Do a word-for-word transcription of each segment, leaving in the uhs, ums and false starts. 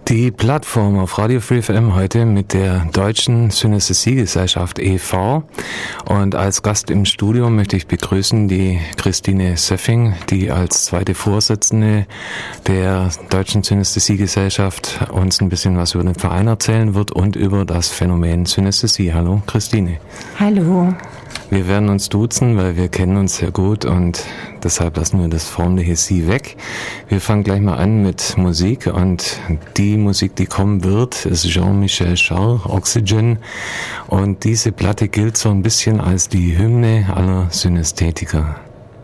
Die Plattform auf Radio Free F M heute mit der Deutschen Synästhesiegesellschaft e V und als Gast im Studio möchte ich begrüßen die Christine Söffing, die als zweite Vorsitzende der Deutschen Synästhesiegesellschaft uns ein bisschen was über den Verein erzählen wird und über das Phänomen Synästhesie. Hallo Christine. Hallo. Wir werden uns duzen, weil wir kennen uns sehr gut und deshalb lassen wir das formliche Sie weg. Wir fangen gleich mal an mit Musik und die Musik, die kommen wird, ist Jean-Michel Jarre, Oxygen, und diese Platte gilt so ein bisschen als die Hymne aller Synästhetiker.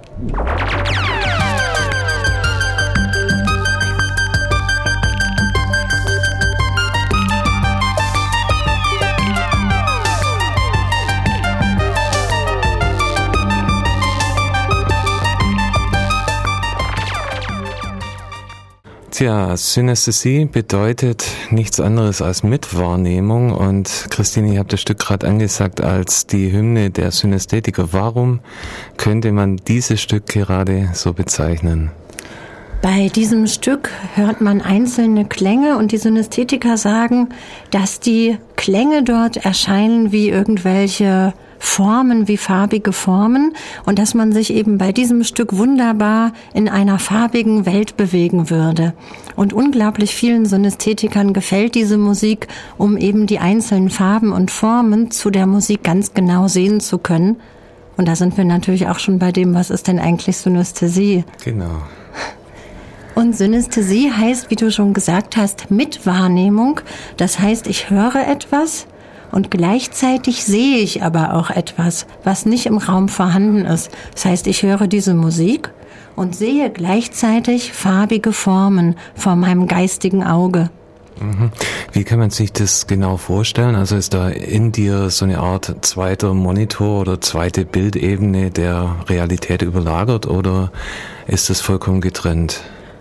Tja, Synästhesie bedeutet nichts anderes als Mitwahrnehmung und Christine, ihr habt das Stück gerade angesagt als die Hymne der Synästhetiker. Warum könnte man dieses Stück gerade so bezeichnen? Bei diesem Stück hört man einzelne Klänge und die Synästhetiker sagen, dass die Klänge dort erscheinen wie irgendwelche Formen, wie farbige Formen und dass man sich eben bei diesem Stück wunderbar in einer farbigen Welt bewegen würde. Und unglaublich vielen Synästhetikern gefällt diese Musik, um eben die einzelnen Farben und Formen zu der Musik ganz genau sehen zu können. Und da sind wir natürlich auch schon bei dem, was ist denn eigentlich Synästhesie? Genau. Und Synästhesie heißt, wie du schon gesagt hast, Mitwahrnehmung. Das heißt, ich höre etwas und gleichzeitig sehe ich aber auch etwas, was nicht im Raum vorhanden ist. Das heißt, ich höre diese Musik und sehe gleichzeitig farbige Formen vor meinem geistigen Auge. Wie kann man sich das genau vorstellen? Also ist da in dir so eine Art zweiter Monitor oder zweite Bildebene der Realität überlagert oder ist das vollkommen getrennt?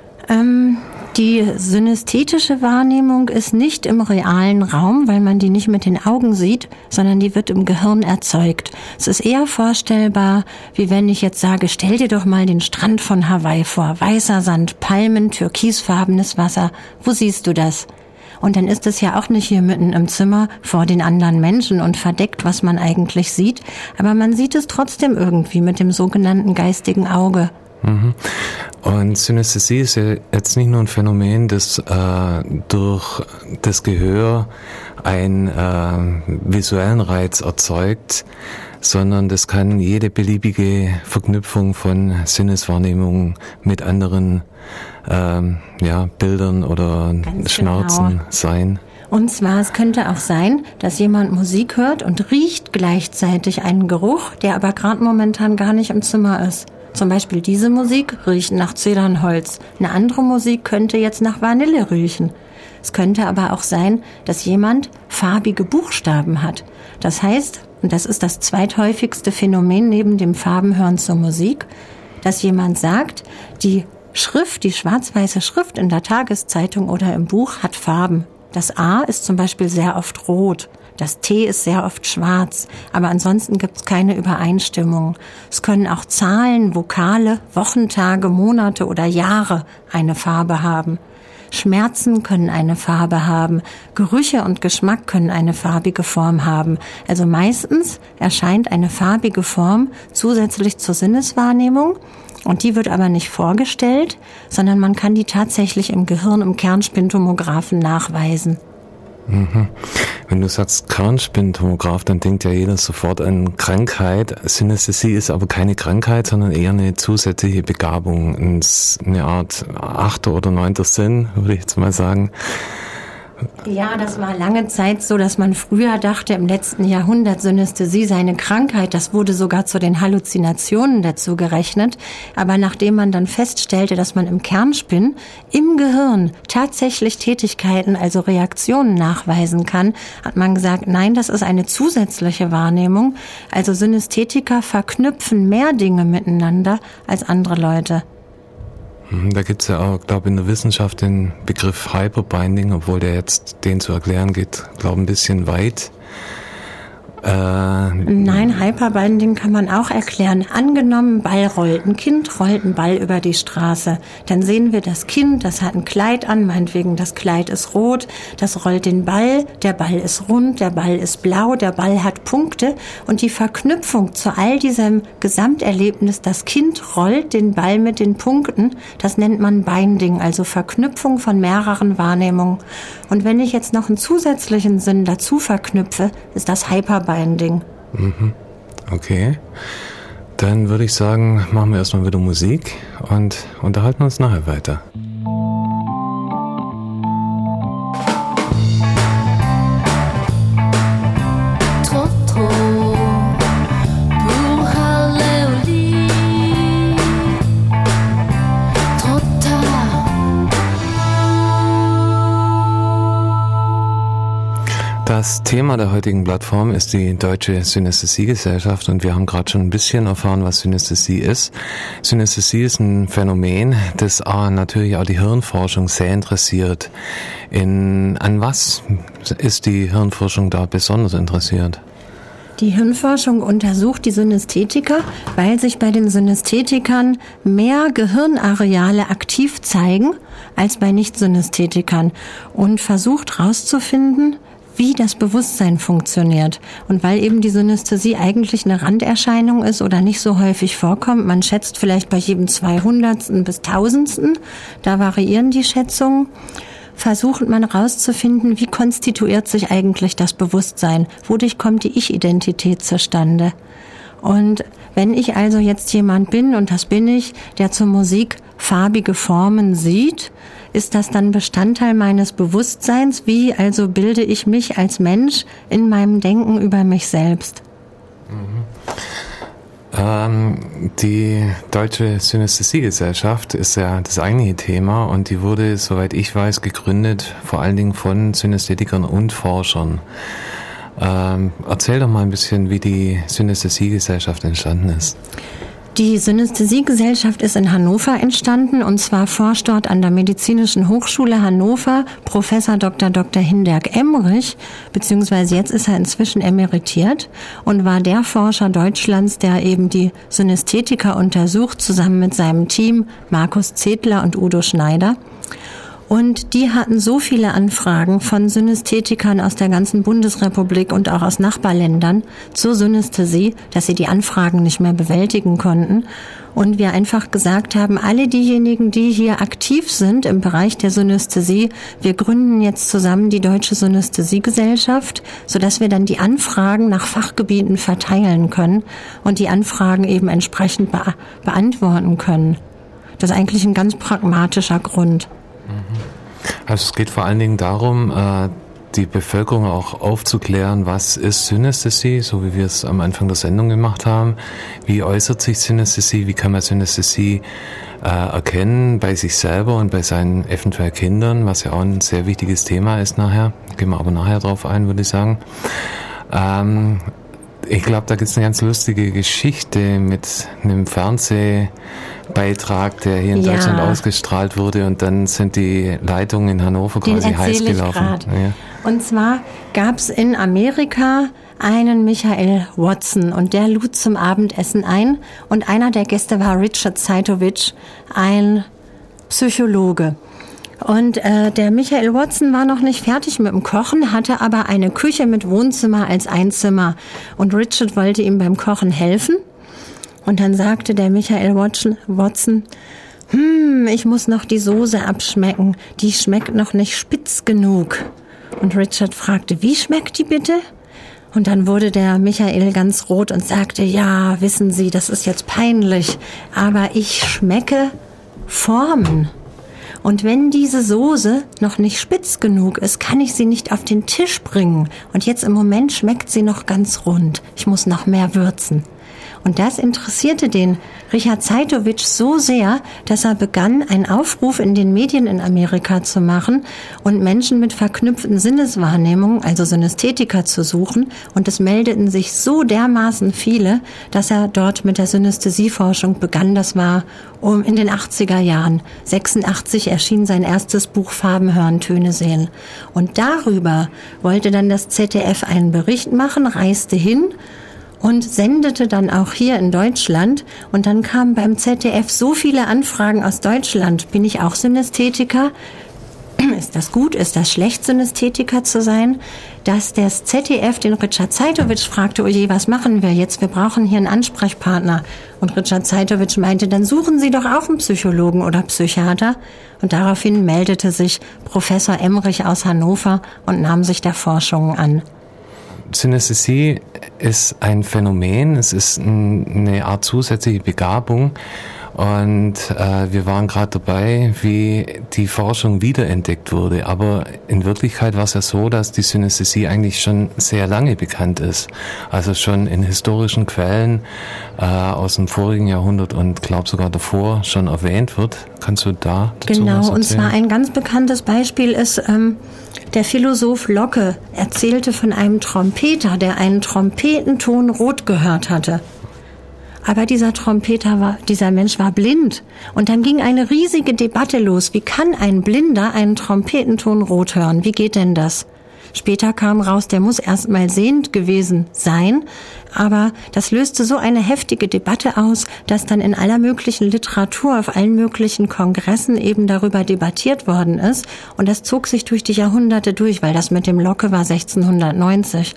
Ähm, die synästhetische Wahrnehmung ist nicht im realen Raum, weil man die nicht mit den Augen sieht, sondern die wird im Gehirn erzeugt. Es ist eher vorstellbar, wie wenn ich jetzt sage, stell dir doch mal den Strand von Hawaii vor. Weißer Sand, Palmen, türkisfarbenes Wasser. Wo siehst du das? Und dann ist es ja auch nicht hier mitten im Zimmer vor den anderen Menschen und verdeckt, was man eigentlich sieht. Aber man sieht es trotzdem irgendwie mit dem sogenannten geistigen Auge. Mhm. Und Synästhesie ist ja jetzt nicht nur ein Phänomen, das äh, durch das Gehör einen äh, visuellen Reiz erzeugt, sondern das kann jede beliebige Verknüpfung von Sinneswahrnehmungen mit anderen ähm, ja, Bildern oder Ganz Schmerzen genau. sein. Und zwar, es könnte auch sein, dass jemand Musik hört und riecht gleichzeitig einen Geruch, der aber gerade momentan gar nicht im Zimmer ist. Zum Beispiel diese Musik riecht nach Zedernholz. Eine andere Musik könnte jetzt nach Vanille riechen. Es könnte aber auch sein, dass jemand farbige Buchstaben hat. Das heißt, und das ist das zweithäufigste Phänomen neben dem Farbenhören zur Musik, dass jemand sagt, die Schrift, die schwarz-weiße Schrift in der Tageszeitung oder im Buch hat Farben. Das A ist zum Beispiel sehr oft rot. Das T ist sehr oft schwarz, aber ansonsten gibt es keine Übereinstimmung. Es können auch Zahlen, Vokale, Wochentage, Monate oder Jahre eine Farbe haben. Schmerzen können eine Farbe haben, Gerüche und Geschmack können eine farbige Form haben. Also meistens erscheint eine farbige Form zusätzlich zur Sinneswahrnehmung und die wird aber nicht vorgestellt, sondern man kann die tatsächlich im Gehirn im Kernspintomographen nachweisen. Mhm. Wenn du sagst Kernspintomograph, dann denkt ja jeder sofort an Krankheit. Synästhesie ist aber keine Krankheit, sondern eher eine zusätzliche Begabung, eine Art achter oder neunter Sinn, würde ich jetzt mal sagen. Ja, das war lange Zeit so, dass man früher dachte, im letzten Jahrhundert Synästhesie sei eine Krankheit. Das wurde sogar zu den Halluzinationen dazu gerechnet. Aber nachdem man dann feststellte, dass man im Kernspin, im Gehirn tatsächlich Tätigkeiten, also Reaktionen nachweisen kann, hat man gesagt, nein, das ist eine zusätzliche Wahrnehmung. Also Synästhetiker verknüpfen mehr Dinge miteinander als andere Leute. Da gibt's ja auch, glaube ich, in der Wissenschaft den Begriff Hyperbinding, obwohl der jetzt, den zu erklären geht, glaube ich, ein bisschen weit. Äh, Nein, Hyperbinding kann man auch erklären. Angenommen, Ball rollt. Ein Kind rollt einen Ball über die Straße. Dann sehen wir das Kind, das hat ein Kleid an, meinetwegen das Kleid ist rot, das rollt den Ball, der Ball ist rund, der Ball ist blau, der Ball hat Punkte. Und die Verknüpfung zu all diesem Gesamterlebnis, das Kind rollt den Ball mit den Punkten, das nennt man Binding, also Verknüpfung von mehreren Wahrnehmungen. Und wenn ich jetzt noch einen zusätzlichen Sinn dazu verknüpfe, ist das Hyperbinding. Mhm. Okay. Dann würde ich sagen, machen wir erstmal wieder Musik und unterhalten uns nachher weiter. Das Thema der heutigen Plattform ist die Deutsche Synästhesiegesellschaft und wir haben gerade schon ein bisschen erfahren, was Synästhesie ist. Synästhesie ist ein Phänomen, das natürlich auch die Hirnforschung sehr interessiert. In, an was ist die Hirnforschung da besonders interessiert? Die Hirnforschung untersucht die Synästhetiker, weil sich bei den Synästhetikern mehr Gehirnareale aktiv zeigen als bei Nicht-Synästhetikern und versucht herauszufinden, wie das Bewusstsein funktioniert. Und weil eben die Synästhesie eigentlich eine Randerscheinung ist oder nicht so häufig vorkommt, man schätzt vielleicht bei jedem Zweihundertsten bis Tausendsten, da variieren die Schätzungen, versucht man herauszufinden, wie konstituiert sich eigentlich das Bewusstsein, wodurch kommt die Ich-Identität zustande. Und wenn ich also jetzt jemand bin, und das bin ich, der zur Musik farbige Formen sieht, ist das dann Bestandteil meines Bewusstseins? Wie also bilde ich mich als Mensch in meinem Denken über mich selbst? Mhm. Ähm, die Deutsche Synästhesiegesellschaft ist ja das eigentliche Thema und die wurde, soweit ich weiß, gegründet vor allen Dingen von Synästhetikern und Forschern. Ähm, erzähl doch mal ein bisschen, wie die Synästhesiegesellschaft entstanden ist. Die Synästhesiegesellschaft ist in Hannover entstanden und zwar forscht dort an der Medizinischen Hochschule Hannover Professor Doktor Doktor Hinderk Emrich, beziehungsweise jetzt ist er inzwischen emeritiert und war der Forscher Deutschlands, der eben die Synästhetiker untersucht, zusammen mit seinem Team Markus Zedler und Udo Schneider. Und die hatten so viele Anfragen von Synästhetikern aus der ganzen Bundesrepublik und auch aus Nachbarländern zur Synästhesie, dass sie die Anfragen nicht mehr bewältigen konnten. Und wir einfach gesagt haben, alle diejenigen, die hier aktiv sind im Bereich der Synästhesie, wir gründen jetzt zusammen die Deutsche Synästhesiegesellschaft, sodass wir dann die Anfragen nach Fachgebieten verteilen können und die Anfragen eben entsprechend be- beantworten können. Das ist eigentlich ein ganz pragmatischer Grund. Also es geht vor allen Dingen darum, die Bevölkerung auch aufzuklären, was ist Synästhesie, so wie wir es am Anfang der Sendung gemacht haben. Wie äußert sich Synästhesie? Wie kann man Synästhesie erkennen bei sich selber und bei seinen eventuell Kindern, was ja auch ein sehr wichtiges Thema ist nachher. Gehen wir aber nachher drauf ein, würde ich sagen. Ähm, ich glaube, da gibt es eine ganz lustige Geschichte mit einem Fernsehbeitrag, der hier in ja. Deutschland ausgestrahlt wurde und dann sind die Leitungen in Hannover quasi heiß gelaufen. Ja. Und zwar gab es in Amerika einen Michael Watson und der lud zum Abendessen ein und einer der Gäste war Richard Sajtovic, ein Psychologe. Und äh, der Michael Watson war noch nicht fertig mit dem Kochen, hatte aber eine Küche mit Wohnzimmer als Einzimmer. Und Richard wollte ihm beim Kochen helfen. Und dann sagte der Michael Watson, hm, ich muss noch die Soße abschmecken. Die schmeckt noch nicht spitz genug. Und Richard fragte, wie schmeckt die bitte? Und dann wurde der Michael ganz rot und sagte, ja, wissen Sie, das ist jetzt peinlich, aber ich schmecke Formen. Und wenn diese Soße noch nicht spitz genug ist, kann ich sie nicht auf den Tisch bringen. Und jetzt im Moment schmeckt sie noch ganz rund. Ich muss noch mehr würzen. Und das interessierte den Richard Zeitowitsch so sehr, dass er begann, einen Aufruf in den Medien in Amerika zu machen und Menschen mit verknüpften Sinneswahrnehmungen, also Synästhetiker, zu suchen. Und es meldeten sich so dermaßen viele, dass er dort mit der Synästhesieforschung begann. Das war um in den achtziger Jahren. sechsundachtzig erschien sein erstes Buch Farben hören, Töne sehen. Und darüber wollte dann das Z D F einen Bericht machen, reiste hin und sendete dann auch hier in Deutschland. Und dann kamen beim Z D F so viele Anfragen aus Deutschland. Bin ich auch Synästhetiker? Ist das gut? Ist das schlecht, Synästhetiker zu sein? Dass das Z D F den Richard Zeitowitsch fragte, oje, was machen wir jetzt? Wir brauchen hier einen Ansprechpartner. Und Richard Zeitowitsch meinte, dann suchen Sie doch auch einen Psychologen oder Psychiater. Und daraufhin meldete sich Professor Emrich aus Hannover und nahm sich der Forschung an. Synästhesie ist ein Phänomen, es ist eine Art zusätzliche Begabung und äh, wir waren gerade dabei, wie die Forschung wiederentdeckt wurde, aber in Wirklichkeit war es ja so, dass die Synästhesie eigentlich schon sehr lange bekannt ist, also schon in historischen Quellen äh, aus dem vorigen Jahrhundert und glaube sogar davor schon erwähnt wird. Kannst du da dazu Genau, was erzählen? Und zwar ein ganz bekanntes Beispiel ist, ähm, der Philosoph Locke erzählte von einem Trompeter, der einen Trompetenton rot gehört hatte. Aber dieser Trompeter war, dieser Mensch war blind. Und dann ging eine riesige Debatte los. Wie kann ein Blinder einen Trompetenton rot hören? Wie geht denn das? Später kam raus, der muss erst mal sehend gewesen sein. Aber das löste so eine heftige Debatte aus, dass dann in aller möglichen Literatur, auf allen möglichen Kongressen eben darüber debattiert worden ist. Und das zog sich durch die Jahrhunderte durch, weil das mit dem Locke war sechzehnhundertneunzig.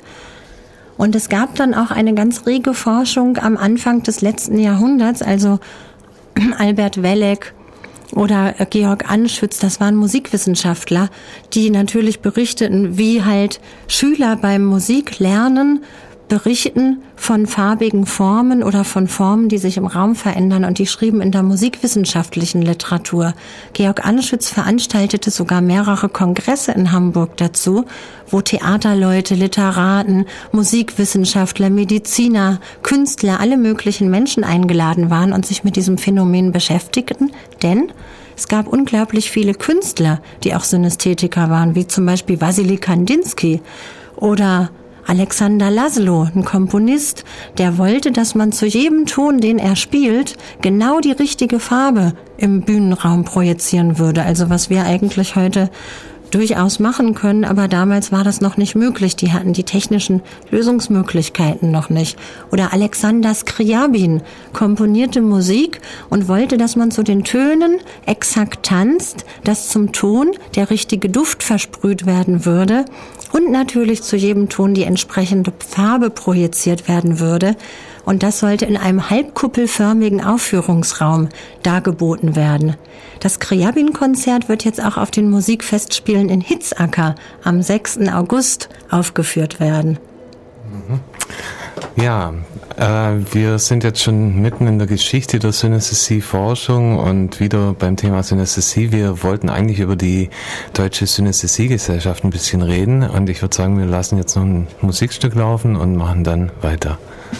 Und es gab dann auch eine ganz rege Forschung am Anfang des letzten Jahrhunderts, also Albert Welleck oder Georg Anschütz, das waren Musikwissenschaftler, die natürlich berichteten, wie halt Schüler beim Musiklernen berichten von farbigen Formen oder von Formen, die sich im Raum verändern, und die schrieben in der musikwissenschaftlichen Literatur. Georg Anschütz veranstaltete sogar mehrere Kongresse in Hamburg dazu, wo Theaterleute, Literaten, Musikwissenschaftler, Mediziner, Künstler, alle möglichen Menschen eingeladen waren und sich mit diesem Phänomen beschäftigten, denn es gab unglaublich viele Künstler, die auch Synästhetiker waren, wie zum Beispiel Wassily Kandinsky oder Alexander Laszlo, ein Komponist, der wollte, dass man zu jedem Ton, den er spielt, genau die richtige Farbe im Bühnenraum projizieren würde. Also was wir eigentlich heute durchaus machen können, aber damals war das noch nicht möglich. Die hatten die technischen Lösungsmöglichkeiten noch nicht. Oder Alexander Scriabin komponierte Musik und wollte, dass man zu den Tönen exakt tanzt, dass zum Ton der richtige Duft versprüht werden würde und natürlich zu jedem Ton die entsprechende Farbe projiziert werden würde. Und das sollte in einem halbkuppelförmigen Aufführungsraum dargeboten werden. Das Scriabin-Konzert wird jetzt auch auf den Musikfestspielen in Hitzacker am sechsten August aufgeführt werden. Ja, äh, wir sind jetzt schon mitten in der Geschichte der Synästhesie-Forschung und wieder beim Thema Synästhesie. Wir wollten eigentlich über die Deutsche Synästhesiegesellschaft ein bisschen reden und ich würde sagen, wir lassen jetzt noch ein Musikstück laufen und machen dann weiter.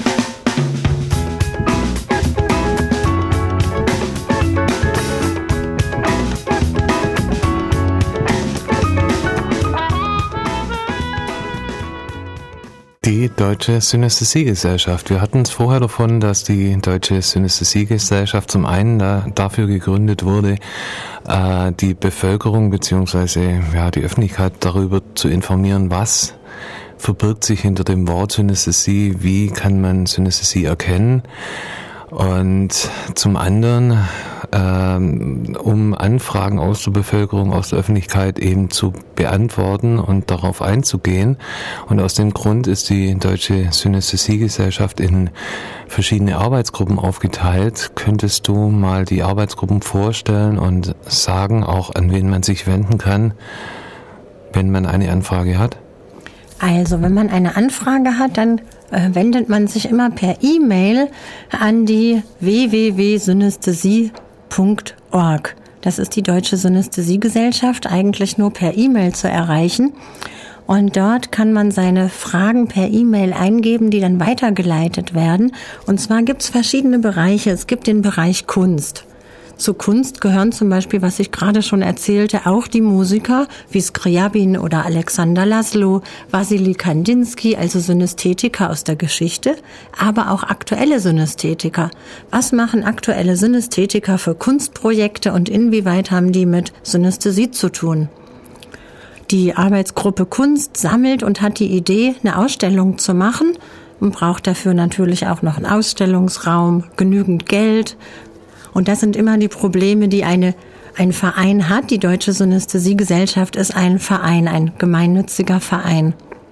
Die Deutsche Synästhesiegesellschaft. Wir hatten es vorher davon, dass die Deutsche Synästhesiegesellschaft zum einen da, dafür gegründet wurde, äh, die Bevölkerung bzw. ja, die Öffentlichkeit darüber zu informieren, was verbirgt sich hinter dem Wort Synästhesie, wie kann man Synästhesie erkennen. Und zum anderen, ähm, um Anfragen aus der Bevölkerung, aus der Öffentlichkeit eben zu beantworten und darauf einzugehen. Und aus dem Grund ist die Deutsche Synästhesiegesellschaft in verschiedene Arbeitsgruppen aufgeteilt. Könntest du mal die Arbeitsgruppen vorstellen und sagen, auch an wen man sich wenden kann, wenn man eine Anfrage hat? Also, wenn man eine Anfrage hat, dann äh, wendet man sich immer per E-Mail an die w w w punkt synästhesie punkt org. Das ist die Deutsche Synästhesiegesellschaft, eigentlich nur per E-Mail zu erreichen. Und dort kann man seine Fragen per E-Mail eingeben, die dann weitergeleitet werden. Und zwar gibt es verschiedene Bereiche. Es gibt den Bereich Kunst. Zu Kunst gehören zum Beispiel, was ich gerade schon erzählte, auch die Musiker wie Scriabin oder Alexander Laszlo, Wassily Kandinsky, also Synästhetiker aus der Geschichte, aber auch aktuelle Synästhetiker. Was machen aktuelle Synästhetiker für Kunstprojekte und inwieweit haben die mit Synästhesie zu tun? Die Arbeitsgruppe Kunst sammelt und hat die Idee, eine Ausstellung zu machen und braucht dafür natürlich auch noch einen Ausstellungsraum, genügend Geld. Und das sind immer die Probleme, die eine, ein Verein hat. Die Deutsche Synästhesiegesellschaft ist ein Verein, ein gemeinnütziger Verein.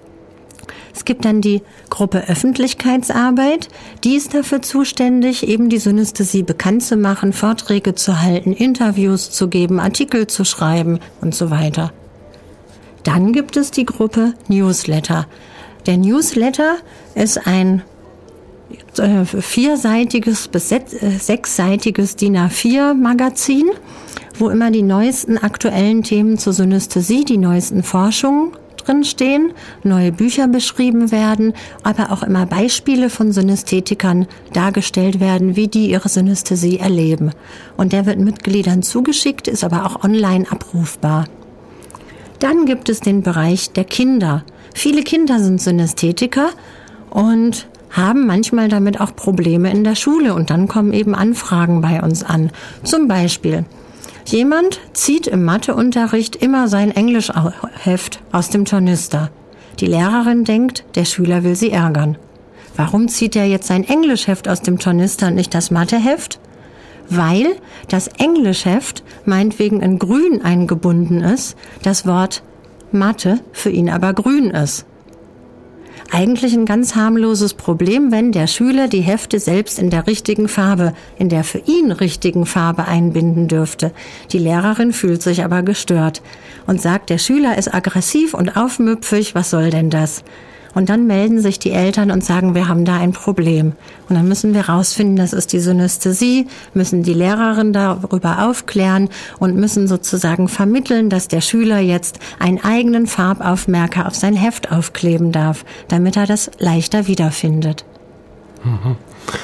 Es gibt dann die Gruppe Öffentlichkeitsarbeit. Die ist dafür zuständig, eben die Synästhesie bekannt zu machen, Vorträge zu halten, Interviews zu geben, Artikel zu schreiben und so weiter. Dann gibt es die Gruppe Newsletter. Der Newsletter ist ein äh, vierseitiges bis sechsseitiges D I N A vier Magazin, wo immer die neuesten aktuellen Themen zur Synästhesie, die neuesten Forschungen drinstehen, neue Bücher beschrieben werden, aber auch immer Beispiele von Synästhetikern dargestellt werden, wie die ihre Synästhesie erleben. Und der wird Mitgliedern zugeschickt, ist aber auch online abrufbar. Dann gibt es den Bereich der Kinder. Viele Kinder sind Synästhetiker und haben manchmal damit auch Probleme in der Schule. Und dann kommen eben Anfragen bei uns an. Zum Beispiel, jemand zieht im Matheunterricht immer sein Englischheft aus dem Tornister. Die Lehrerin denkt, der Schüler will sie ärgern. Warum zieht er jetzt sein Englischheft aus dem Tornister und nicht das Matheheft? Weil das Englischheft meinetwegen in grün eingebunden ist, das Wort Mathe für ihn aber grün ist. Eigentlich ein ganz harmloses Problem, wenn der Schüler die Hefte selbst in der richtigen Farbe, in der für ihn richtigen Farbe einbinden dürfte. Die Lehrerin fühlt sich aber gestört und sagt, der Schüler ist aggressiv und aufmüpfig, was soll denn das? Und dann melden sich die Eltern und sagen, wir haben da ein Problem. Und dann müssen wir rausfinden, das ist die Synästhesie, müssen die Lehrerin darüber aufklären und müssen sozusagen vermitteln, dass der Schüler jetzt einen eigenen Farbaufmerker auf sein Heft aufkleben darf, damit er das leichter wiederfindet. Mhm.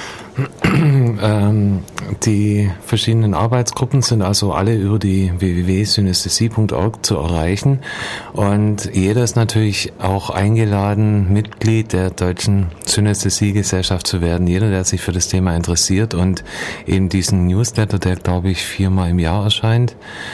ähm, die verschiedenen Arbeitsgruppen sind also alle über die w w w punkt synästhesie punkt org zu erreichen und jeder ist natürlich auch eingeladen, Mitglied der Deutschen Synästhesiegesellschaft zu werden. Jeder, der sich für das Thema interessiert und eben diesen Newsletter, der glaube ich viermal im Jahr erscheint.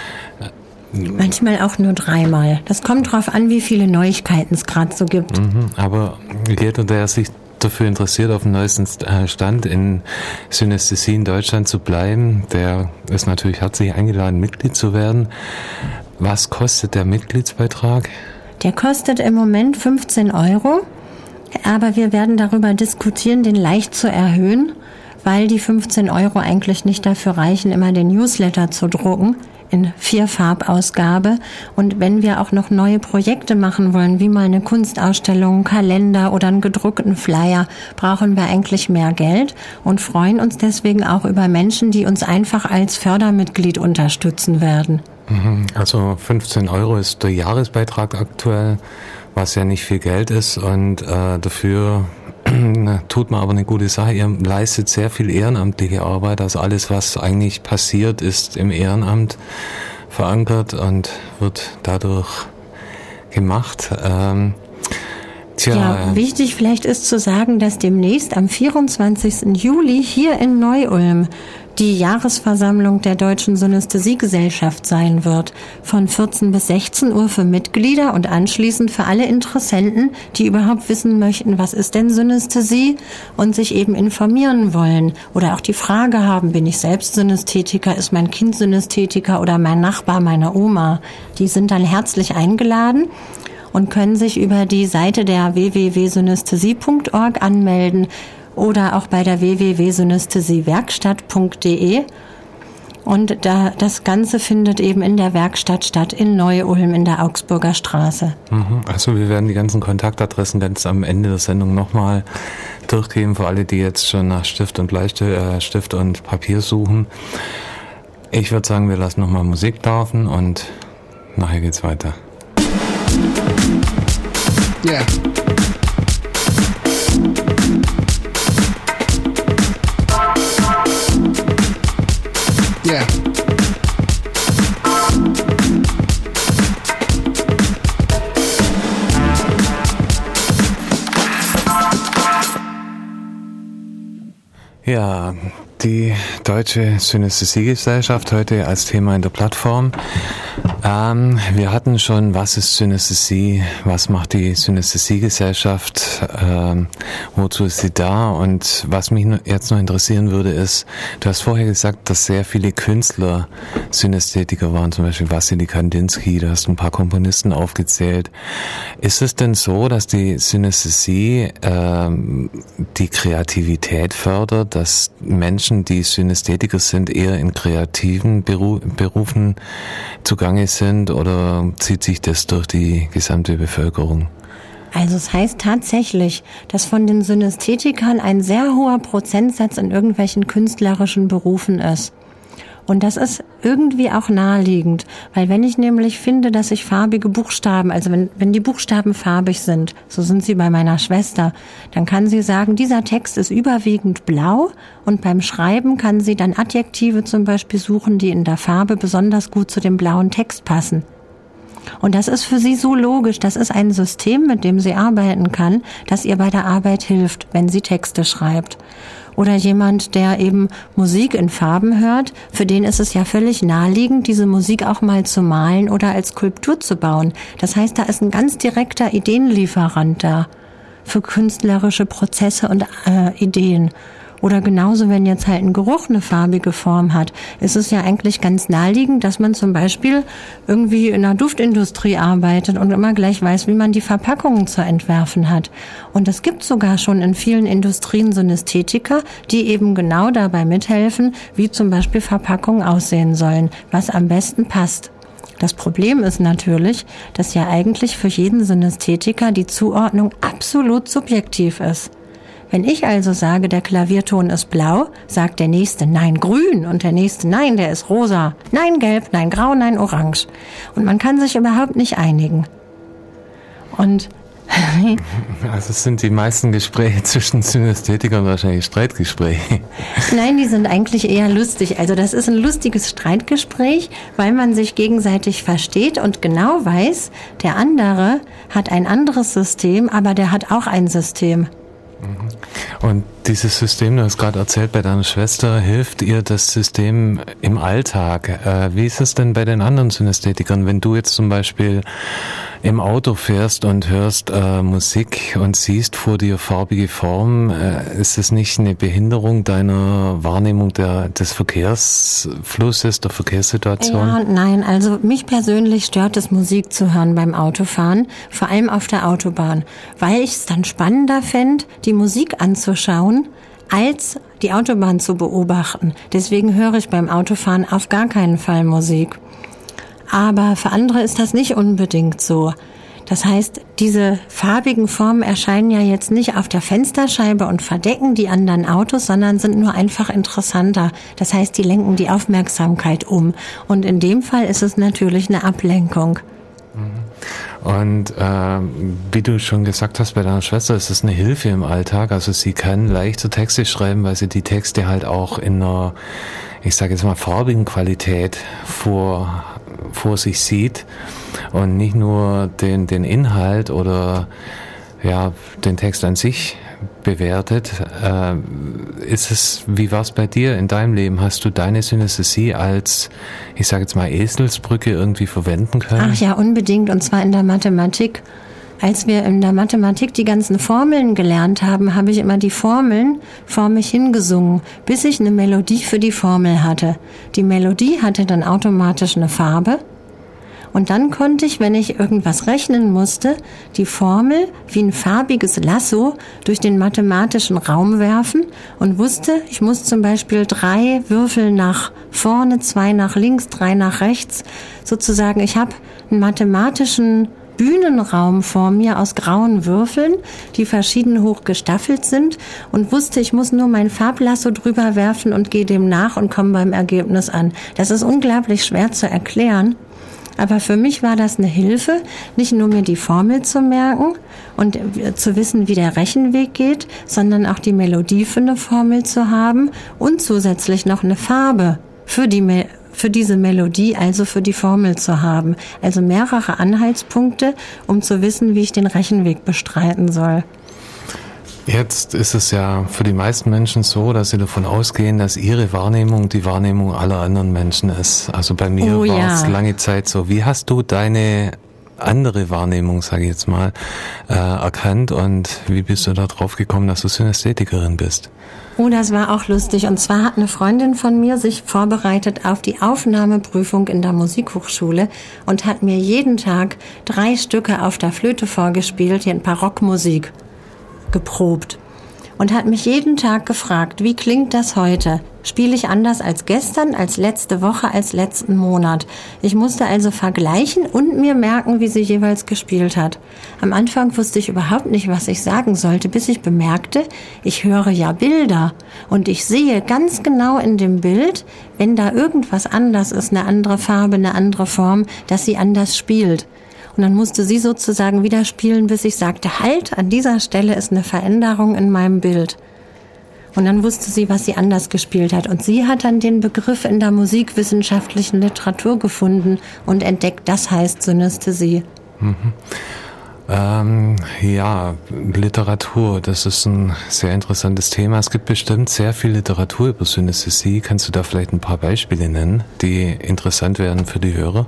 Manchmal auch nur dreimal. Das kommt drauf an, wie viele Neuigkeiten es gerade so gibt. Mhm, aber jeder, der sich dafür interessiert, auf dem neuesten Stand in Synästhesie in Deutschland zu bleiben, der ist natürlich herzlich eingeladen, Mitglied zu werden. Was kostet der Mitgliedsbeitrag? Der kostet im Moment fünfzehn Euro, aber wir werden darüber diskutieren, den leicht zu erhöhen, weil die fünfzehn Euro eigentlich nicht dafür reichen, immer den Newsletter zu drucken in Vierfarbausgabe. Und wenn wir auch noch neue Projekte machen wollen, wie mal eine Kunstausstellung, einen Kalender oder einen gedruckten Flyer, brauchen wir eigentlich mehr Geld und freuen uns deswegen auch über Menschen, die uns einfach als Fördermitglied unterstützen werden. Also fünfzehn Euro ist der Jahresbeitrag aktuell, was ja nicht viel Geld ist und äh, dafür tut man aber eine gute Sache. Ihr leistet sehr viel ehrenamtliche Arbeit. Also alles, was eigentlich passiert, ist im Ehrenamt verankert und wird dadurch gemacht. Ähm, tja, ja, wichtig vielleicht ist zu sagen, dass demnächst am vierundzwanzigsten Juli hier in Neu-Ulm die Jahresversammlung der Deutschen Synästhesiegesellschaft sein wird, von vierzehn bis sechzehn Uhr für Mitglieder und anschließend für alle Interessenten, die überhaupt wissen möchten, was ist denn Synästhesie und sich eben informieren wollen oder auch die Frage haben, bin ich selbst Synästhetiker, ist mein Kind Synästhetiker oder mein Nachbar, meine Oma. Die sind dann herzlich eingeladen und können sich über die Seite der w w w punkt synästhesie punkt org anmelden oder auch bei der w w w punkt synästhesiewerkstatt punkt d e. Und da, das Ganze findet eben in der Werkstatt statt, in Neu-Ulm in der Augsburger Straße. Also wir werden die ganzen Kontaktadressen ganz am Ende der Sendung nochmal durchgeben, für alle, die jetzt schon nach Stift und Bleistift äh, Stift und Papier suchen. Ich würde sagen, wir lassen nochmal Musik laufen und nachher geht's weiter. Yeah. Yeah. Ja, die Deutsche Synästhesiegesellschaft heute als Thema in der Plattform. Ähm, wir hatten schon, was ist Synästhesie, was macht die Synästhesiegesellschaft, ähm, wozu ist sie da? Und was mich jetzt noch interessieren würde, ist, du hast vorher gesagt, dass sehr viele Künstler Synästhetiker waren, zum Beispiel Wassily Kandinsky, du hast ein paar Komponisten aufgezählt. Ist es denn so, dass die Synästhesie ähm, die Kreativität fördert, dass Menschen, die Synästhetiker sind, eher in kreativen Beru- Berufen zugange sind, oder zieht sich das durch die gesamte Bevölkerung? Also es heißt tatsächlich, dass von den Synästhetikern ein sehr hoher Prozentsatz in irgendwelchen künstlerischen Berufen ist. Und das ist irgendwie auch naheliegend, weil wenn ich nämlich finde, dass ich farbige Buchstaben, also wenn, wenn die Buchstaben farbig sind, so sind sie bei meiner Schwester, dann kann sie sagen, dieser Text ist überwiegend blau, und beim Schreiben kann sie dann Adjektive zum Beispiel suchen, die in der Farbe besonders gut zu dem blauen Text passen. Und das ist für sie so logisch, das ist ein System, mit dem sie arbeiten kann, das ihr bei der Arbeit hilft, wenn sie Texte schreibt. Oder jemand, der eben Musik in Farben hört, für den ist es ja völlig naheliegend, diese Musik auch mal zu malen oder als Skulptur zu bauen. Das heißt, da ist ein ganz direkter Ideenlieferant da für künstlerische Prozesse und äh, Ideen. Oder genauso, wenn jetzt halt ein Geruch eine farbige Form hat, ist es ja eigentlich ganz naheliegend, dass man zum Beispiel irgendwie in der Duftindustrie arbeitet und immer gleich weiß, wie man die Verpackungen zu entwerfen hat. Und es gibt sogar schon in vielen Industrien Synästhetiker, die eben genau dabei mithelfen, wie zum Beispiel Verpackungen aussehen sollen, was am besten passt. Das Problem ist natürlich, dass ja eigentlich für jeden Synästhetiker die Zuordnung absolut subjektiv ist. Wenn ich also sage, der Klavierton ist blau, sagt der Nächste, nein, grün, und der Nächste, nein, der ist rosa, nein, gelb, nein, grau, nein, orange. Und man kann sich überhaupt nicht einigen. Und also es sind die meisten Gespräche zwischen Synästhetikern wahrscheinlich Streitgespräche. Nein, die sind eigentlich eher lustig. Also das ist ein lustiges Streitgespräch, weil man sich gegenseitig versteht und genau weiß, der andere hat ein anderes System, aber der hat auch ein System. Und dieses System, du hast gerade erzählt, bei deiner Schwester, hilft ihr das System im Alltag. Äh, wie ist es denn bei den anderen Synästhetikern, wenn du jetzt zum Beispiel im Auto fährst und hörst äh, Musik und siehst vor dir farbige Formen, äh, ist es nicht eine Behinderung deiner Wahrnehmung der, des Verkehrsflusses, der Verkehrssituation? Ja und nein. Also mich persönlich stört es, Musik zu hören beim Autofahren, vor allem auf der Autobahn, weil ich es dann spannender fände, die Musik anzuschauen, als die Autobahn zu beobachten. Deswegen höre ich beim Autofahren auf gar keinen Fall Musik. Aber für andere ist das nicht unbedingt so. Das heißt, diese farbigen Formen erscheinen ja jetzt nicht auf der Fensterscheibe und verdecken die anderen Autos, sondern sind nur einfach interessanter. Das heißt, die lenken die Aufmerksamkeit um. Und in dem Fall ist es natürlich eine Ablenkung. Und äh, wie du schon gesagt hast, bei deiner Schwester ist es eine Hilfe im Alltag. Also sie kann leichter Texte schreiben, weil sie die Texte halt auch in einer, ich sage jetzt mal, farbigen Qualität vor vor sich sieht und nicht nur den den Inhalt oder ja den Text an sich bewertet. Äh, ist es, wie war es bei dir in deinem Leben? Hast du deine Synästhesie als, ich sage jetzt mal, Eselsbrücke irgendwie verwenden können? Ach ja, unbedingt, und zwar in der Mathematik. Als wir in der Mathematik die ganzen Formeln gelernt haben, habe ich immer die Formeln vor mich hingesungen, bis ich eine Melodie für die Formel hatte. Die Melodie hatte dann automatisch eine Farbe. Und dann konnte ich, wenn ich irgendwas rechnen musste, die Formel wie ein farbiges Lasso durch den mathematischen Raum werfen und wusste, ich muss zum Beispiel drei Würfel nach vorne, zwei nach links, drei nach rechts. Sozusagen, ich habe einen mathematischen Bühnenraum vor mir aus grauen Würfeln, die verschieden hoch gestaffelt sind, und wusste, ich muss nur mein Farblasso drüber werfen und gehe dem nach und komme beim Ergebnis an. Das ist unglaublich schwer zu erklären. Aber für mich war das eine Hilfe, nicht nur mir die Formel zu merken und zu wissen, wie der Rechenweg geht, sondern auch die Melodie für eine Formel zu haben und zusätzlich noch eine Farbe für die Me- für diese Melodie, also für die Formel zu haben. Also mehrere Anhaltspunkte, um zu wissen, wie ich den Rechenweg bestreiten soll. Jetzt ist es ja für die meisten Menschen so, dass sie davon ausgehen, dass ihre Wahrnehmung die Wahrnehmung aller anderen Menschen ist. Also bei mir Oh, war es ja. lange Zeit so. Wie hast du deine andere Wahrnehmung, sage ich jetzt mal, äh, erkannt und wie bist du da drauf gekommen, dass du Synästhetikerin bist? Oh, das war auch lustig. Und zwar hat eine Freundin von mir sich vorbereitet auf die Aufnahmeprüfung in der Musikhochschule und hat mir jeden Tag drei Stücke auf der Flöte vorgespielt, in Barockmusik geprobt. Und hat mich jeden Tag gefragt, wie klingt das heute? Spiele ich anders als gestern, als letzte Woche, als letzten Monat? Ich musste also vergleichen und mir merken, wie sie jeweils gespielt hat. Am Anfang wusste ich überhaupt nicht, was ich sagen sollte, bis ich bemerkte, ich höre ja Bilder und ich sehe ganz genau in dem Bild, wenn da irgendwas anders ist, eine andere Farbe, eine andere Form, dass sie anders spielt. Und dann musste sie sozusagen wieder spielen, bis ich sagte, halt, an dieser Stelle ist eine Veränderung in meinem Bild. Und dann wusste sie, was sie anders gespielt hat. Und sie hat dann den Begriff in der musikwissenschaftlichen Literatur gefunden und entdeckt, das heißt Synästhesie. Mhm. Ähm, ja, Literatur, das ist ein sehr interessantes Thema. Es gibt bestimmt sehr viel Literatur über Synästhesie. Kannst du da vielleicht ein paar Beispiele nennen, die interessant werden für die Hörer?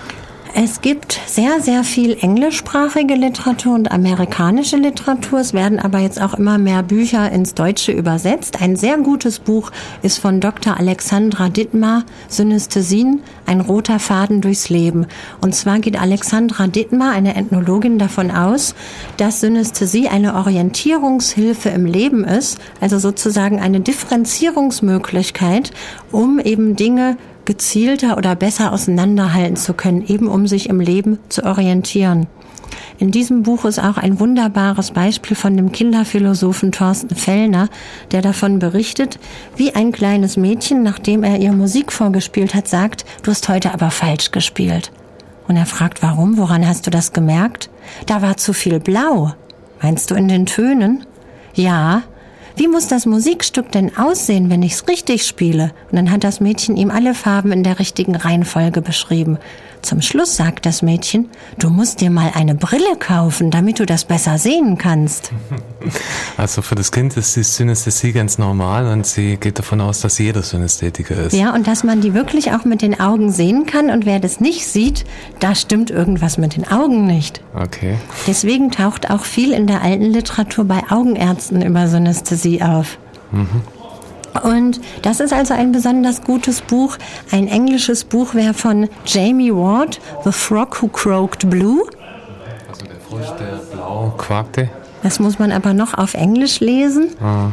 Es gibt sehr, sehr viel englischsprachige Literatur und amerikanische Literatur. Es werden aber jetzt auch immer mehr Bücher ins Deutsche übersetzt. Ein sehr gutes Buch ist von Doktor Alexandra Dittmar, Synästhesien, ein roter Faden durchs Leben. Und zwar geht Alexandra Dittmar, eine Ethnologin, davon aus, dass Synästhesie eine Orientierungshilfe im Leben ist, also sozusagen eine Differenzierungsmöglichkeit, um eben Dinge gezielter oder besser auseinanderhalten zu können, eben um sich im Leben zu orientieren. In diesem Buch ist auch ein wunderbares Beispiel von dem Kinderphilosophen Thorsten Fellner, der davon berichtet, wie ein kleines Mädchen, nachdem er ihr Musik vorgespielt hat, sagt, du hast heute aber falsch gespielt. Und er fragt, warum? Woran hast du das gemerkt? Da war zu viel Blau. Meinst du in den Tönen? Ja. Wie muss das Musikstück denn aussehen, wenn ich es richtig spiele? Und dann hat das Mädchen ihm alle Farben in der richtigen Reihenfolge beschrieben. Zum Schluss sagt das Mädchen, du musst dir mal eine Brille kaufen, damit du das besser sehen kannst. Also für das Kind ist die Synästhesie ganz normal und sie geht davon aus, dass jeder Synästhetiker ist. Ja, und dass man die wirklich auch mit den Augen sehen kann. Und wer das nicht sieht, da stimmt irgendwas mit den Augen nicht. Okay. Deswegen taucht auch viel in der alten Literatur bei Augenärzten über Synästhesie auf. Mhm. Und das ist also ein besonders gutes Buch. Ein englisches Buch wäre von Jamie Ward, The Frog Who Croaked Blue. Also der Frosch, der blau quakte. Das muss man aber noch auf Englisch lesen. Ah.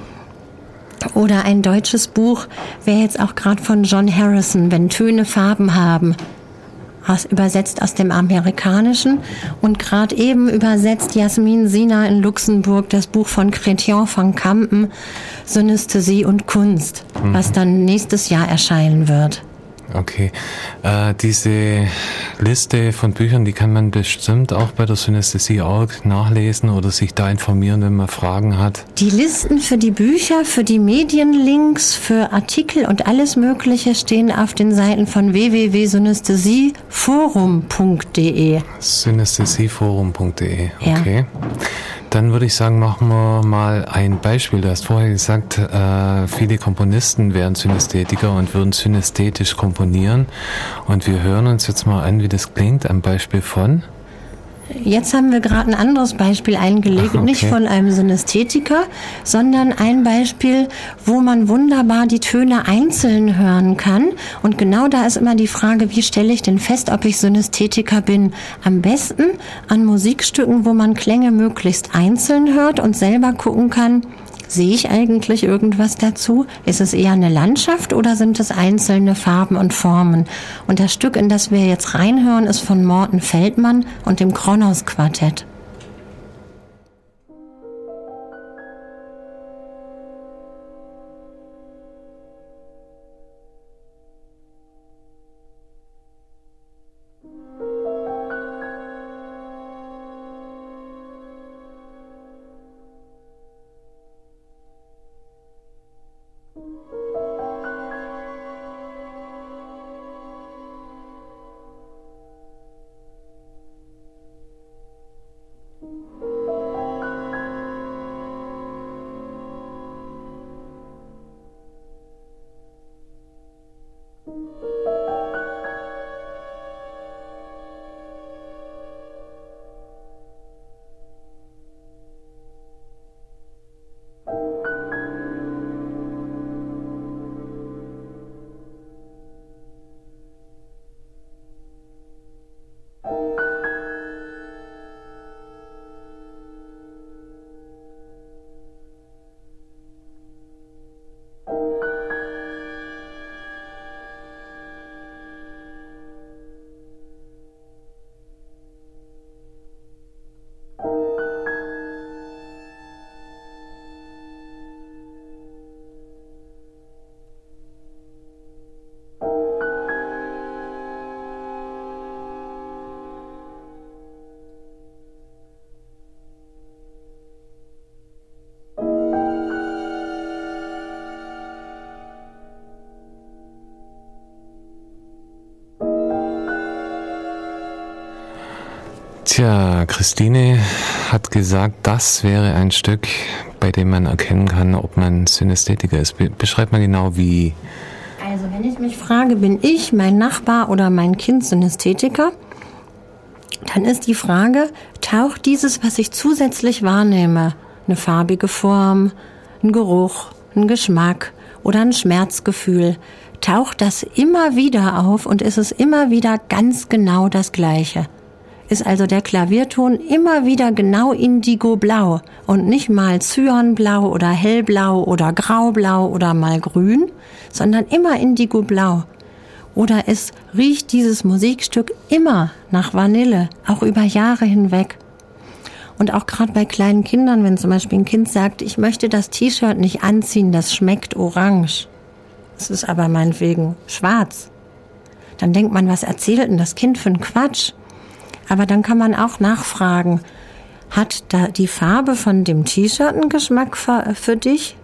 Oder ein deutsches Buch wäre jetzt auch gerade von John Harrison, Wenn Töne Farben haben. Aus, übersetzt aus dem Amerikanischen. Und gerade eben übersetzt Jasmin Sina in Luxemburg das Buch von Chrétien van Kampen, Synästhesie und Kunst, mhm. was dann nächstes Jahr erscheinen wird. Okay. Äh, diese Liste von Büchern, die kann man bestimmt auch bei der Synästhesie Org nachlesen oder sich da informieren, wenn man Fragen hat. Die Listen für die Bücher, für die Medienlinks, für Artikel und alles Mögliche stehen auf den Seiten von w w w punkt synästhesieforum punkt d e. synästhesieforum punkt d e, okay. Ja. Dann würde ich sagen, machen wir mal ein Beispiel. Du hast vorher gesagt, äh, viele Komponisten wären Synästhetiker und würden synästhetisch komponieren. Und wir hören uns jetzt mal an, wie das klingt, am Beispiel von... Jetzt haben wir gerade ein anderes Beispiel eingelegt, Ach, okay. Nicht von einem Synästhetiker, sondern ein Beispiel, wo man wunderbar die Töne einzeln hören kann. Und genau da ist immer die Frage, wie stelle ich denn fest, ob ich Synästhetiker bin? Am besten an Musikstücken, wo man Klänge möglichst einzeln hört und selber gucken kann, sehe ich eigentlich irgendwas dazu? Ist es eher eine Landschaft oder sind es einzelne Farben und Formen? Und das Stück, in das wir jetzt reinhören, ist von Morten Feldmann und dem Kronos Quartett. Tja, Christine hat gesagt, das wäre ein Stück, bei dem man erkennen kann, ob man Synästhetiker ist. Be- beschreib mal genau, wie. Also wenn ich mich frage, bin ich, mein Nachbar oder mein Kind Synästhetiker, dann ist die Frage, taucht dieses, was ich zusätzlich wahrnehme, eine farbige Form, ein Geruch, ein Geschmack oder ein Schmerzgefühl, taucht das immer wieder auf und ist es immer wieder ganz genau das Gleiche? Ist also der Klavierton immer wieder genau indigoblau und nicht mal cyanblau oder hellblau oder graublau oder mal grün, sondern immer indigoblau? Oder es riecht dieses Musikstück immer nach Vanille, auch über Jahre hinweg? Und auch gerade bei kleinen Kindern, wenn zum Beispiel ein Kind sagt, ich möchte das T-Shirt nicht anziehen, das schmeckt orange. Es ist aber meinetwegen schwarz. Dann denkt man, was erzählt denn das Kind für einen Quatsch? Aber dann kann man auch nachfragen, hat da die Farbe von dem T-Shirt einen Geschmack für, für dich?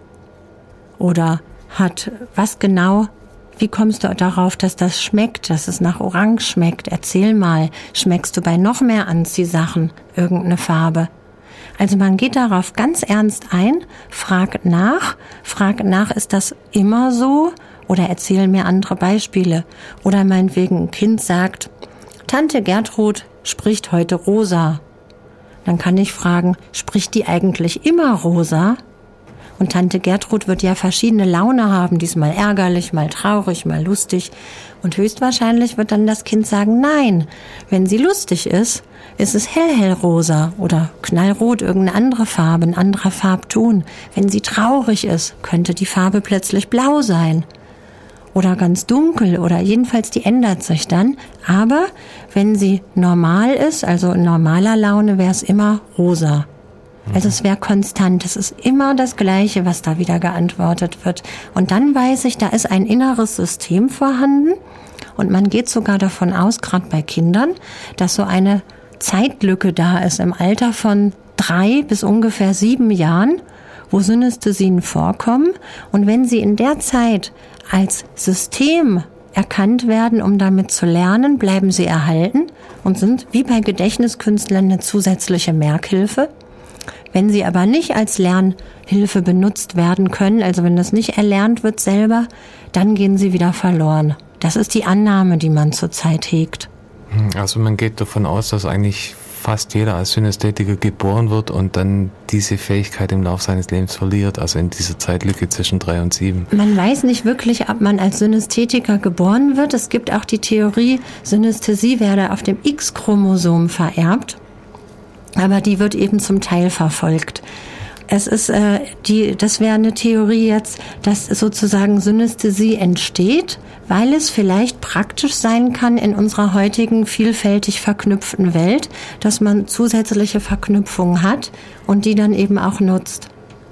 Oder hat, was genau, wie kommst du darauf, dass das schmeckt, dass es nach Orange schmeckt? Erzähl mal, schmeckst du bei noch mehr Anziehsachen irgendeine Farbe? Also man geht darauf ganz ernst ein, fragt nach, fragt nach, ist das immer so? Oder erzähl mir andere Beispiele. Oder meinetwegen ein Kind sagt, Tante Gertrud spricht heute rosa. Dann kann ich fragen, spricht die eigentlich immer rosa? Und Tante Gertrud wird ja verschiedene Laune haben, diesmal ärgerlich, mal traurig, mal lustig. Und höchstwahrscheinlich wird dann das Kind sagen, nein, wenn sie lustig ist, ist es hell, hellrosa oder knallrot, irgendeine andere Farbe, ein anderer Farbton. Wenn sie traurig ist, könnte die Farbe plötzlich blau sein. Oder ganz dunkel oder jedenfalls die ändert sich dann. Aber wenn sie normal ist, also in normaler Laune, wäre es immer rosa. Also es wäre konstant. Es ist immer das Gleiche, was da wieder geantwortet wird. Und dann weiß ich, da ist ein inneres System vorhanden. Und man geht sogar davon aus, gerade bei Kindern, dass so eine Zeitlücke da ist im Alter von drei bis ungefähr sieben Jahren, wo Synästhesien vorkommen. Und wenn sie in der Zeit als System erkannt werden, um damit zu lernen, bleiben sie erhalten und sind wie bei Gedächtniskünstlern eine zusätzliche Merkhilfe. Wenn sie aber nicht als Lernhilfe benutzt werden können, also wenn das nicht erlernt wird selber, dann gehen sie wieder verloren. Das ist die Annahme, die man zurzeit hegt. Also man geht davon aus, dass eigentlich fast jeder als Synästhetiker geboren wird und dann diese Fähigkeit im Laufe seines Lebens verliert, also in dieser Zeitlücke zwischen drei und sieben. Man weiß nicht wirklich, ob man als Synästhetiker geboren wird. Es gibt auch die Theorie, Synästhesie werde auf dem X-Chromosom vererbt, aber die wird eben zum Teil verfolgt. Es ist äh, die, das wäre eine Theorie jetzt, dass sozusagen Synästhesie entsteht, weil es vielleicht praktisch sein kann in unserer heutigen vielfältig verknüpften Welt, dass man zusätzliche Verknüpfungen hat und die dann eben auch nutzt.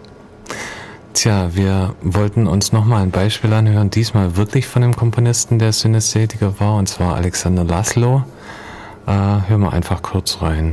Tja, wir wollten uns nochmal ein Beispiel anhören, diesmal wirklich von dem Komponisten, der Synästhetiker war, und zwar Alexander Laszlo. Äh, hören wir einfach kurz rein.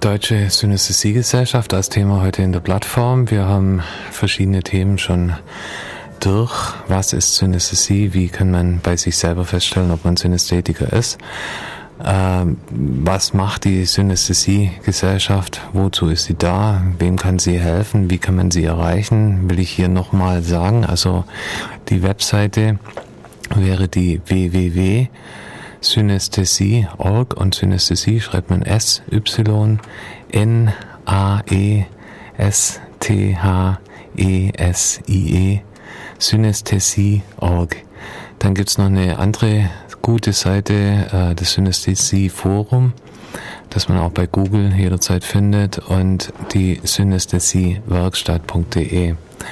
Deutsche Synästhesiegesellschaft als Thema heute in der Plattform. Wir haben verschiedene Themen schon durch. Was ist Synästhesie? Wie kann man bei sich selber feststellen, ob man Synästhetiker ist? Ähm, was macht die Synästhesiegesellschaft? Wozu ist sie da? Wem kann sie helfen? Wie kann man sie erreichen? Will ich hier nochmal sagen. Also die Webseite wäre die w w w punkt synästhesie punkt org und Synästhesie schreibt man S Y N A E S T H E S I E, Synästhesie punkt org. Dann gibt's noch eine andere gute Seite, äh, das Synästhesie Forum, das man auch bei Google jederzeit findet, und die synästhesie werkstatt punkt de.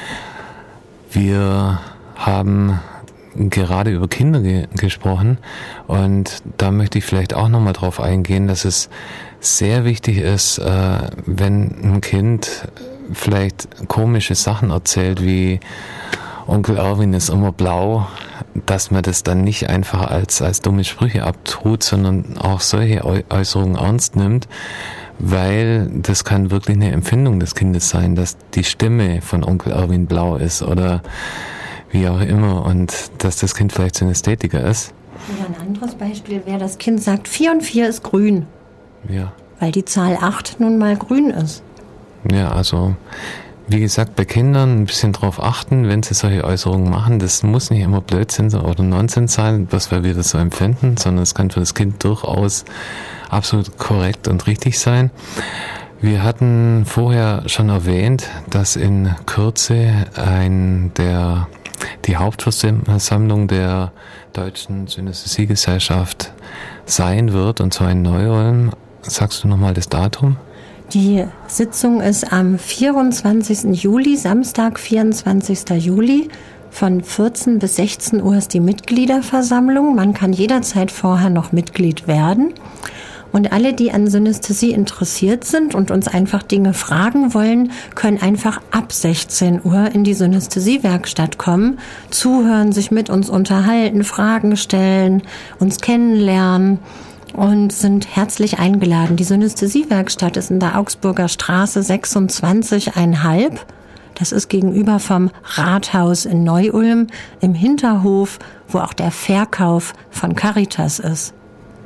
Wir haben gerade über Kinder ge- gesprochen und da möchte ich vielleicht auch nochmal drauf eingehen, dass es sehr wichtig ist, äh, wenn ein Kind vielleicht komische Sachen erzählt, wie Onkel Erwin ist immer blau, dass man das dann nicht einfach als, als dumme Sprüche abtut, sondern auch solche Äu- Äußerungen ernst nimmt, weil das kann wirklich eine Empfindung des Kindes sein, dass die Stimme von Onkel Erwin blau ist oder wie auch immer, und dass das Kind vielleicht Synästhetiker ist. Oder ein anderes Beispiel wäre, das Kind sagt, vier und vier ist grün. Ja. Weil die Zahl acht nun mal grün ist. Ja, also wie gesagt, bei Kindern ein bisschen drauf achten, wenn sie solche Äußerungen machen. Das muss nicht immer Blödsinn oder Nonsens sein, was wir das so empfinden, sondern es kann für das Kind durchaus absolut korrekt und richtig sein. Wir hatten vorher schon erwähnt, dass in Kürze ein der die Hauptversammlung der Deutschen Synästhesiegesellschaft sein wird, und zwar in Neu-Ulm. Sagst du nochmal das Datum? Die Sitzung ist am vierundzwanzigsten Juli, Samstag, vierundzwanzigsten Juli. Von vierzehn bis sechzehn Uhr ist die Mitgliederversammlung. Man kann jederzeit vorher noch Mitglied werden. Und alle, die an Synästhesie interessiert sind und uns einfach Dinge fragen wollen, können einfach ab sechzehn Uhr in die Synästhesiewerkstatt kommen, zuhören, sich mit uns unterhalten, Fragen stellen, uns kennenlernen und sind herzlich eingeladen. Die Synästhesiewerkstatt ist in der Augsburger Straße sechsundzwanzig Komma fünf. Das ist gegenüber vom Rathaus in Neu-Ulm im Hinterhof, wo auch der Verkauf von Caritas ist.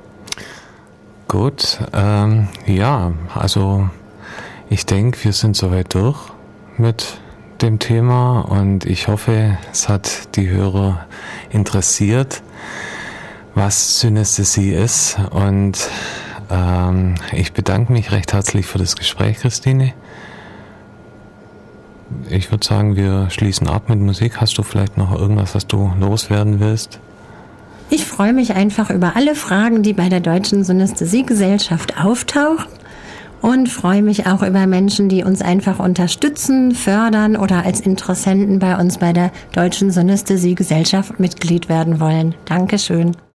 Gut, ähm, ja, also ich denke, wir sind soweit durch mit dem Thema und ich hoffe, es hat die Hörer interessiert, was Synästhesie ist, und ähm, ich bedanke mich recht herzlich für das Gespräch, Christine. Ich würde sagen, wir schließen ab mit Musik. Hast du vielleicht noch irgendwas, was du loswerden willst? Ich freue mich einfach über alle Fragen, die bei der Deutschen Synästhesiegesellschaft auftauchen, und freue mich auch über Menschen, die uns einfach unterstützen, fördern oder als Interessenten bei uns bei der Deutschen Synästhesiegesellschaft Mitglied werden wollen. Dankeschön.